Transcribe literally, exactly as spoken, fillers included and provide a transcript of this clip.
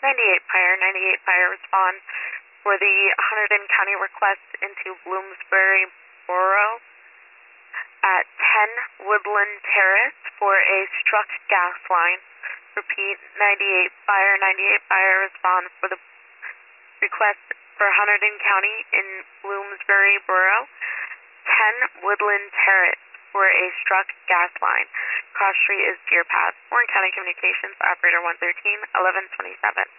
ninety-eight Fire, ninety-eight Fire respond for the Hunterdon County request into Bloomsbury Borough at ten Woodland Terrace for a struck gas line. Repeat, ninety-eight Fire, ninety-eight Fire respond for the request for Hunterdon County in Bloomsbury Borough, ten Woodland Terrace for a struck gas line. Cross street is Deer Path. Warren County Communications, operator one thirteen, eleven twenty-seven.